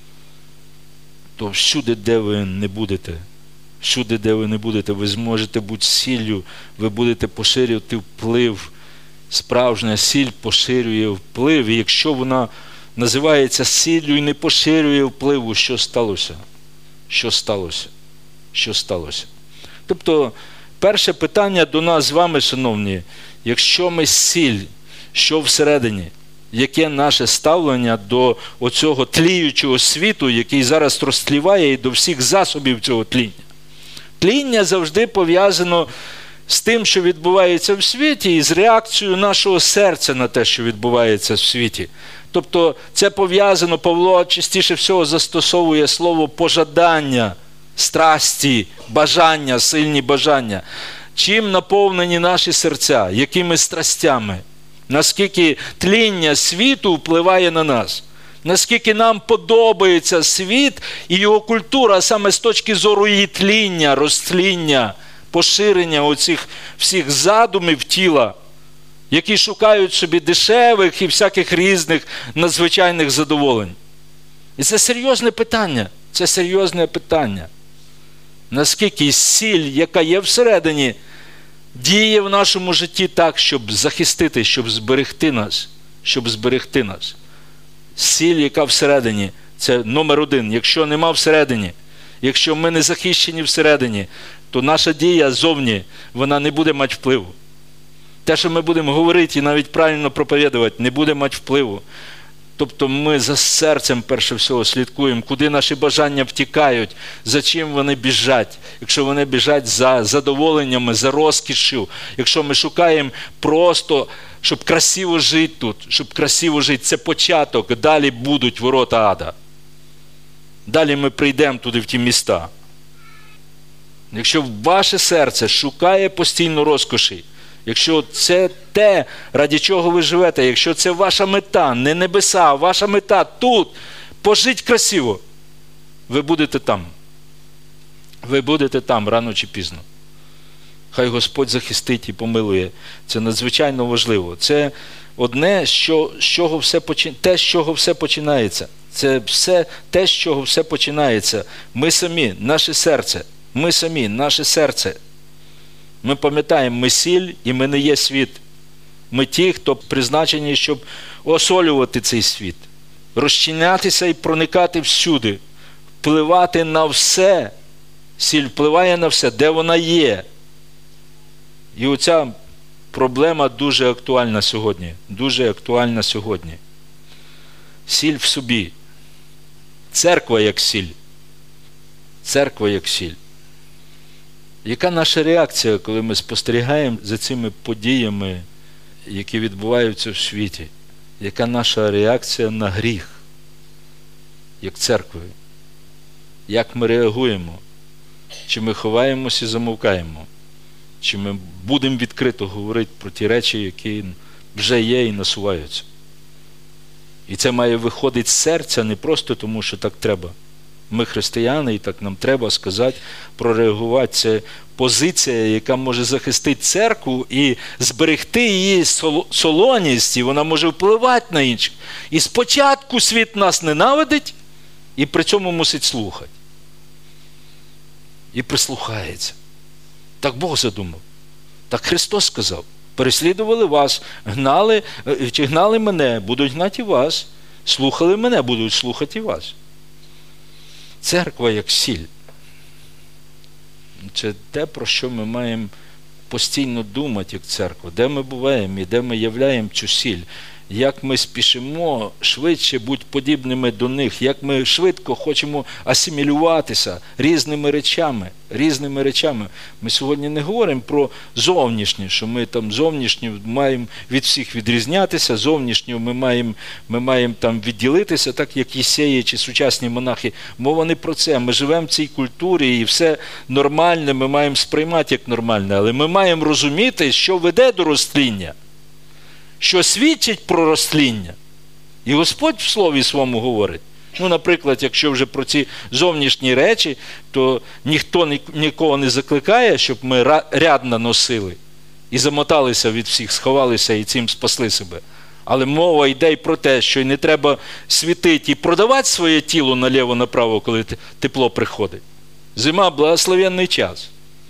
то всюди, де ви не будете, всюди, де ви не будете, ви зможете бути сіллю, ви будете поширювати вплив. Справжня сіль поширює вплив, і якщо вона називається сіллю і не поширює впливу, що сталося? Що сталося? Що сталося? Тобто, перше питання до нас з вами, шановні, якщо ми сіль, що всередині? Яке наше ставлення до оцього тліючого світу, який зараз розтліває, і до всіх засобів цього тління? Тління завжди пов'язано з тим, що відбувається в світі, і з реакцією нашого серця на те, що відбувається в світі. Тобто це пов'язано, Павло частіше всього застосовує слово пожадання, страсті, бажання, сильні бажання. Чим наповнені наші серця? Якими страстями? Наскільки тління світу впливає на нас? Наскільки нам подобається світ і його культура, саме з точки зору її тління, розтління, поширення оцих всіх задумів тіла, які шукають собі дешевих і всяких різних надзвичайних задоволень. І це серйозне питання. Це серйозне питання. Наскільки сіль, яка є всередині, діє в нашому житті так, щоб захистити, щоб зберегти нас, щоб зберегти нас. Сіль, яка всередині, це номер один. Якщо нема всередині, якщо ми не захищені всередині, то наша дія зовні, вона не буде мати впливу. Те, що ми будемо говорити і навіть правильно проповідувати, не буде мати впливу. Тобто ми за серцем, перше всього, слідкуємо, куди наші бажання втікають, за чим вони біжать. Якщо вони біжать за задоволеннями, за розкішшю, якщо ми шукаємо просто, щоб красиво жити тут, щоб красиво жити, це початок, далі будуть ворота ада. Далі ми прийдемо туди, в ті міста. Якщо ваше серце шукає постійно розкоші, якщо це те, ради чого ви живете, якщо це ваша мета, не небеса, а ваша мета тут, пожить красиво, ви будете там. Ви будете там рано чи пізно. Хай Господь захистить і помилує. Це надзвичайно важливо. Це одне, що, з чого все почи... те, з чого все починається. Це все те, з чого все починається. Ми самі, наше серце. Ми самі, наше серце. Ми пам'ятаємо, ми сіль і ми не є світ. Ми ті, хто призначені, щоб осолювати цей світ. Розчинятися і проникати всюди. Впливати на все. Сіль впливає на все, де вона є. І оця проблема дуже актуальна сьогодні. Дуже актуальна сьогодні. Сіль в собі. Церква як сіль. Церква як сіль. Яка наша реакція, коли ми спостерігаємо за цими подіями, які відбуваються в світі? Яка наша реакція на гріх, як церкви? Як ми реагуємо? Чи ми ховаємося і замовкаємо? Чи ми будемо відкрито говорити про ті речі, які вже є і насуваються? І це має виходити з серця не просто тому, що так треба. Ми християни, і так нам треба сказати, прореагувати. Це позиція, яка може захистити церкву і зберегти її солоність, і вона може впливати на інших. І спочатку світ нас ненавидить, і при цьому мусить слухати. І прислухається. Так Бог задумав. Так Христос сказав. Переслідували вас, гнали, чи гнали мене, будуть гнати і вас. Слухали мене, будуть слухати і вас. Церква як сіль. Це те, про що ми маємо постійно думати, як церква. Де ми буваємо і де ми являємо цю сіль. Як ми спішимо швидше бути подібними до них. Як ми швидко хочемо асимілюватися різними речами. Різними речами. Ми сьогодні не говоримо про зовнішнє, що ми там зовнішньо маємо від всіх відрізнятися, зовнішньо ми маємо, ми маємо там відділитися, так як Єсеї чи сучасні монахи. Мова не про це. Ми живемо в цій культурі і все нормальне ми маємо сприймати як нормальне. Але ми маємо розуміти, що веде до розтління. Що свідчить про розтління. І Господь в Слові Своєму говорить. Ну, наприклад, якщо вже про ці зовнішні речі, то ніхто нікого не закликає, щоб ми рядно носили і замоталися від всіх, сховалися і цим спасли себе. Але мова йде й про те, що й не треба світити і продавати своє тіло наліво-направо, коли тепло приходить. Зима – благословенний час.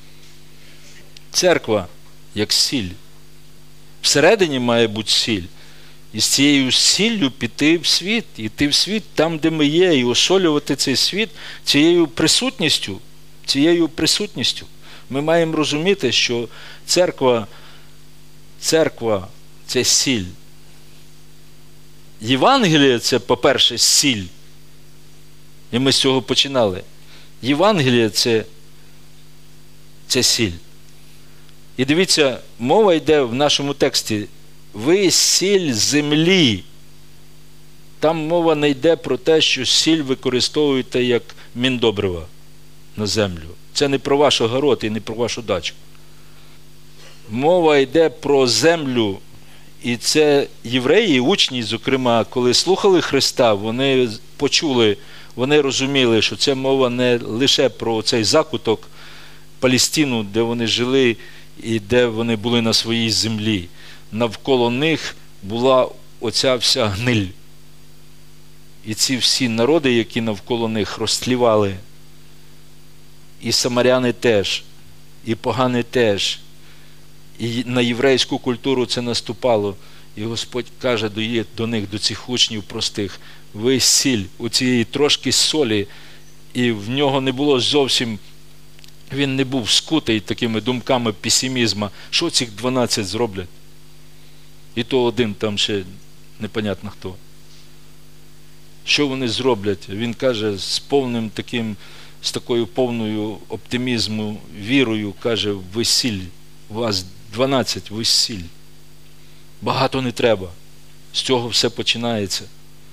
Церква як сіль. Всередині має бути сіль. І з цією сіллю піти в світ, іти в світ там, де ми є, і осолювати цей світ цією присутністю. Цією присутністю. Ми маємо розуміти, що церква, церква – це сіль. Євангеліє – це, по-перше, сіль. І ми з цього починали. Євангеліє – це, це сіль. І дивіться, мова йде в нашому тексті «Ви сіль землі». Там мова не йде про те, що сіль використовуєте як міндобрива на землю. Це не про ваш огород і не про вашу дачу. Мова йде про землю. І це євреї, учні, зокрема, коли слухали Христа, вони почули, вони розуміли, що це мова не лише про цей закуток Палестину, де вони жили і де вони були на своїй землі. Навколо них була оця вся гниль. І ці всі народи, які навколо них розтлівали, і самаряни теж, і погани теж, і на єврейську культуру це наступало. І Господь каже до, є, до них, до цих учнів простих: ви сіль, у цієї трошки солі, і в нього не було зовсім, він не був скутий такими думками песимізму, що цих дванадцять зроблять. І то один там ще непонятно хто. Що вони зроблять? Він каже з повним таким, з такою повною оптимізму, вірою, каже: ви сіль, вас дванадцять, ви сіль. Багато не треба. З цього все починається.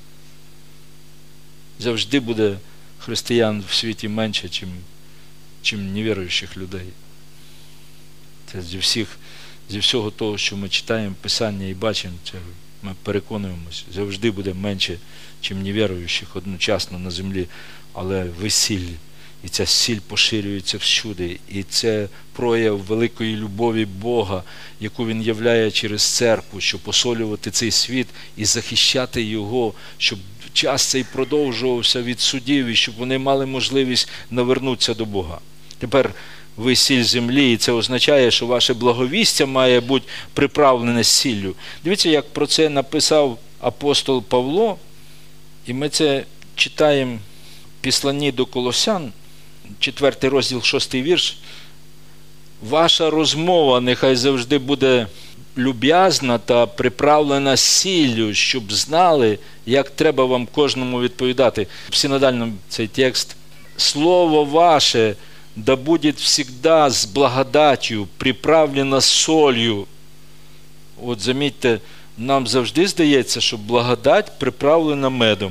Завжди буде християн в світі менше, чим, чим невіруючих людей. Це зі всіх, зі всього того, що ми читаємо Писання і бачимо, це ми переконуємося, завжди буде менше, чим невіруючих одночасно на землі. Але ви сіль. І ця сіль поширюється всюди. І це прояв великої любові Бога, яку Він являє через церкву, щоб посолювати цей світ і захищати його, щоб час цей продовжувався від судів, і щоб вони мали можливість навернутися до Бога. Тепер ви сіль землі, і це означає, що ваше благовістя має бути приправлене сіллю. Дивіться, як про це написав апостол Павло, і ми це читаємо в Післанні до Колосян, четвертий розділ, шостий вірш. Ваша розмова нехай завжди буде люб'язна та приправлена сіллю, щоб знали, як треба вам кожному відповідати. В синодальному цей текст: «Слово ваше да будет всегда с благодатью, приправлено солью». От замітьте, нам завжди здається, що благодать приправлена медом.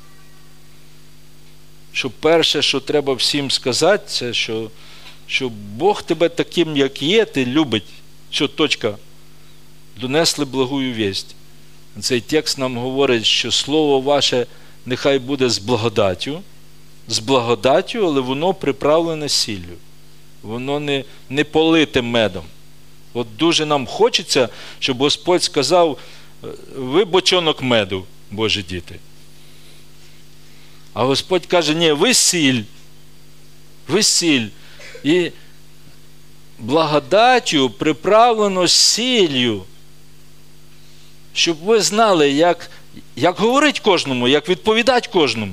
Що перше, що треба всім сказати, це, що, що Бог тебе таким, як є, ти любить. Що, точка. Донесли благую вість. Цей текст нам говорить, що слово ваше нехай буде з благодаттю, з благодаттю, але воно приправлене сіллю. Воно не, не полите медом. От дуже нам хочеться, щоб Господь сказав: ви бочонок меду, Божі діти. А Господь каже: ні, ви сіль, ви сіль. І благодаттю приправлено сіллю, щоб ви знали, як, як говорити кожному, як відповідати кожному.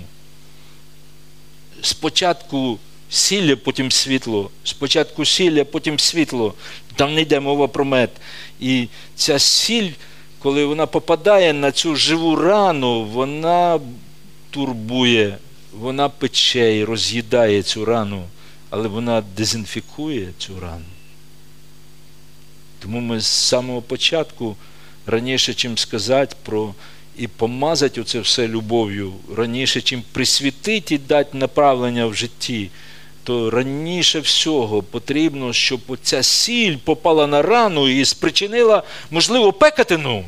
Спочатку сілля, потім світло. Спочатку сілля, потім світло. Там не йде мова про мед. І ця сіль, коли вона попадає на цю живу рану, вона турбує, вона пече і роз'їдає цю рану, але вона дезінфікує цю рану. Тому ми з самого початку, раніше, чим сказати про і помазати оце все любов'ю, раніше, чим присвятити і дати направлення в житті, то раніше всього потрібно, щоб оця сіль попала на рану і спричинила, можливо, пекатину.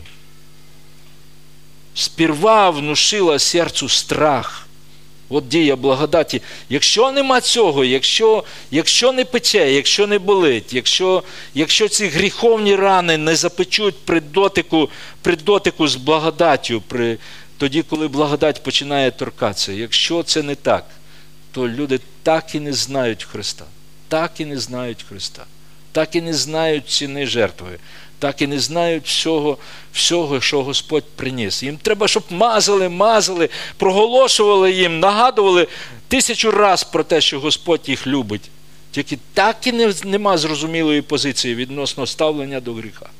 Сперва внушила серцю страх. От дія благодаті. Якщо нема цього, якщо, якщо не пече, якщо не болить, якщо, якщо ці гріховні рани не запечуть при дотику, при дотику з благодаттю, при, тоді, коли благодать починає торкатися, якщо це не так, то люди так і не знають Христа. Так і не знають Христа. Так і не знають ціни жертви. Так і не знають всього, всього, що Господь приніс. Їм треба, щоб мазали, мазали, проголошували їм, нагадували тисячу раз про те, що Господь їх любить. Тільки так і не, нема зрозумілої позиції відносно ставлення до гріха.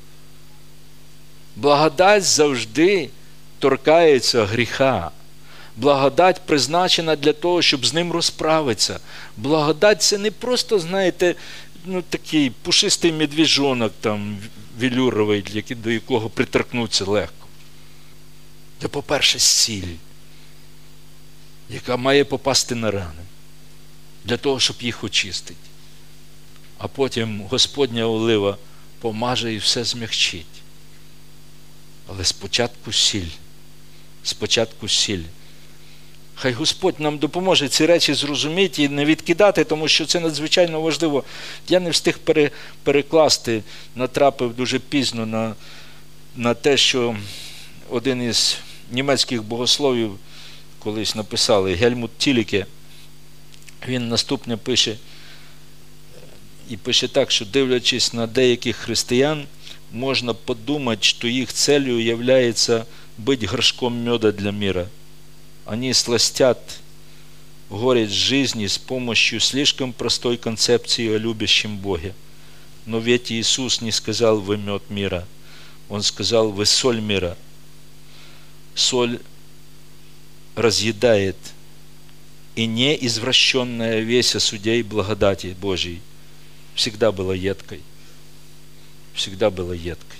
Благодать завжди торкається гріха. Благодать призначена для того, щоб з ним розправитися. Благодать – це не просто, знаєте, ну, такий пушистий медвіжонок там, велюровий, до якого приторкнуться легко. Це, по-перше, сіль, яка має попасти на рани, для того, щоб їх очистити. А потім Господня олива помаже і все змягчить. Але спочатку сіль. Спочатку сіль. Хай Господь нам допоможе ці речі зрозуміти і не відкидати, тому що це надзвичайно важливо. Я не встиг пере, перекласти, натрапив дуже пізно на, на те, що один із німецьких богословів колись написали, Гельмут Тіліке, він наступне пише, і пише так, що дивлячись на деяких християн, можно подумать, что их целью является быть горшком меда для мира. Они сластят горечь жизни с помощью слишком простой концепции о любящем Боге. Но ведь Иисус не сказал «вы мед мира», Он сказал «вы соль мира». Соль разъедает, и не извращенная веся судей благодати Божьей всегда была едкой. Всегда була єдкою.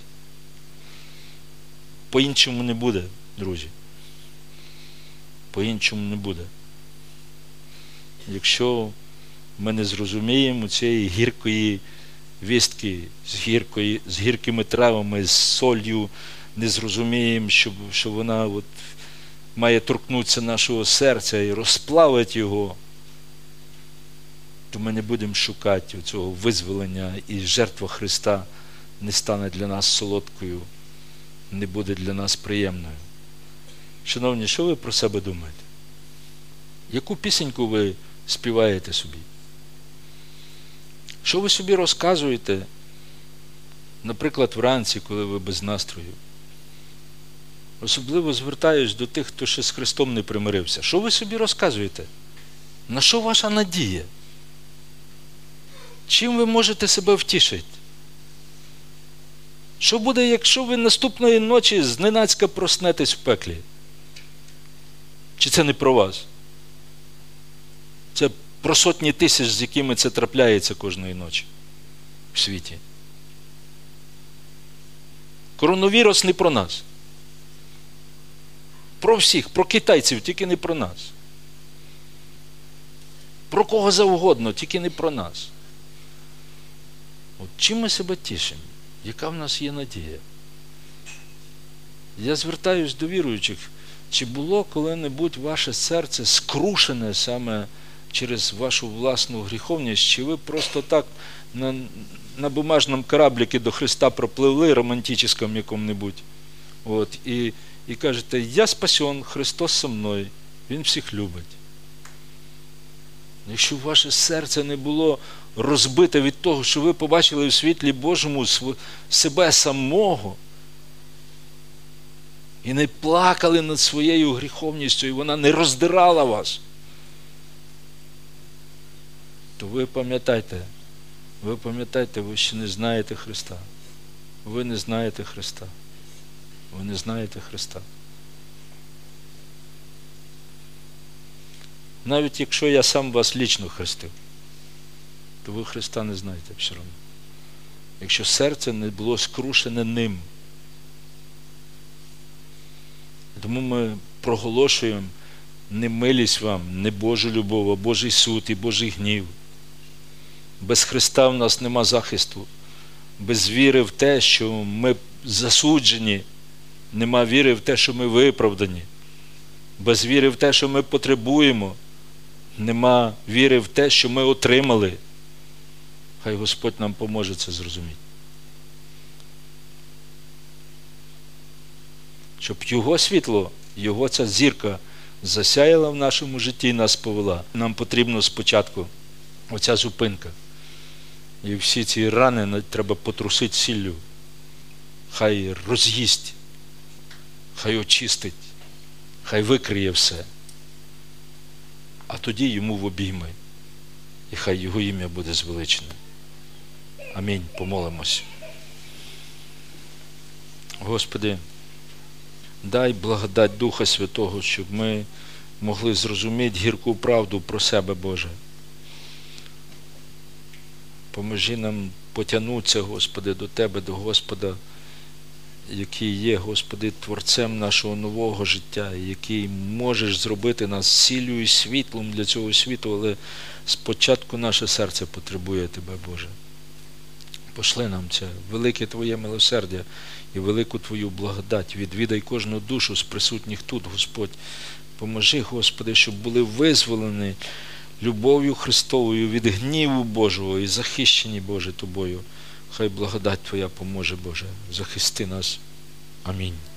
По-іншому не буде, друзі. По-іншому не буде. Якщо ми не зрозуміємо цієї гіркої вістки з, гіркої, з гіркими травами, з солью, не зрозуміємо, що, що вона от має торкнутися нашого серця і розплавити його, то ми не будемо шукати цього визволення, і жертва Христа не стане для нас солодкою, не буде для нас приємною. Шановні, що ви про себе думаєте? Яку пісеньку ви співаєте собі? Що ви собі розказуєте, наприклад, вранці, коли ви без настрою? Особливо звертаюсь до тих, хто ще з Христом не примирився. Що ви собі розказуєте? На що ваша надія? Чим ви можете себе втішити? Що буде, якщо ви наступної ночі зненацька проснетесь в пеклі? Чи це не про вас? Це про сотні тисяч, з якими це трапляється кожної ночі в світі. Коронавірус не про нас. Про всіх, про китайців, тільки не про нас. Про кого завгодно, тільки не про нас. От чим ми себе тішимо? Яка в нас є надія? Я звертаюсь до віруючих. Чи було коли-небудь ваше серце скрушене саме через вашу власну гріховність? Чи ви просто так на, на бумажному корабліки до Христа пропливли, романтичному якому-небудь? От, і, і кажете, я спасен, Христос со мною, Він всіх любить. Якщо ваше серце не було розбите від того, що ви побачили в світлі Божому себе самого, і не плакали над своєю гріховністю, і вона не роздирала вас, то ви пам'ятайте, ви пам'ятайте, ви ще не знаєте Христа. Ви не знаєте Христа. Ви не знаєте Христа. Навіть якщо я сам вас лічно хрестив, то ви Христа не знаєте все одно. Якщо серце не було скрушене ним. Тому ми проголошуємо не милість вам, не Божу любов, а Божий суд і Божий гнів. Без Христа в нас нема захисту. Без віри в те, що ми засуджені, нема віри в те, що ми виправдані. Без віри в те, що ми потребуємо, нема віри в те, що ми отримали. Хай Господь нам поможе це зрозуміти. Щоб Його світло, Його ця зірка засяяла в нашому житті і нас повела. Нам потрібно спочатку оця зупинка. І всі ці рани треба потрусити сіллю. Хай роз'їсть, хай очистить, хай викриє все. А тоді йому в обійми. І хай його ім'я буде звеличене. Амінь. Помолимось. Господи, дай благодать Духа Святого, щоб ми могли зрозуміти гірку правду про себе, Боже. Поможи нам потягнутися, Господи, до Тебе, до Господа, який є, Господи, Творцем нашого нового життя, який можеш зробити нас сіллю і світлом для цього світу, але спочатку наше серце потребує Тебе, Боже. Пошли нам це велике Твоє милосердя і велику Твою благодать. Відвідай кожну душу з присутніх тут, Господь. Поможи, Господи, щоб були визволені любов'ю Христовою від гніву Божого і захищені, Боже, Тобою. Хай благодать Твоя поможе, Боже. Захисти нас. Амінь.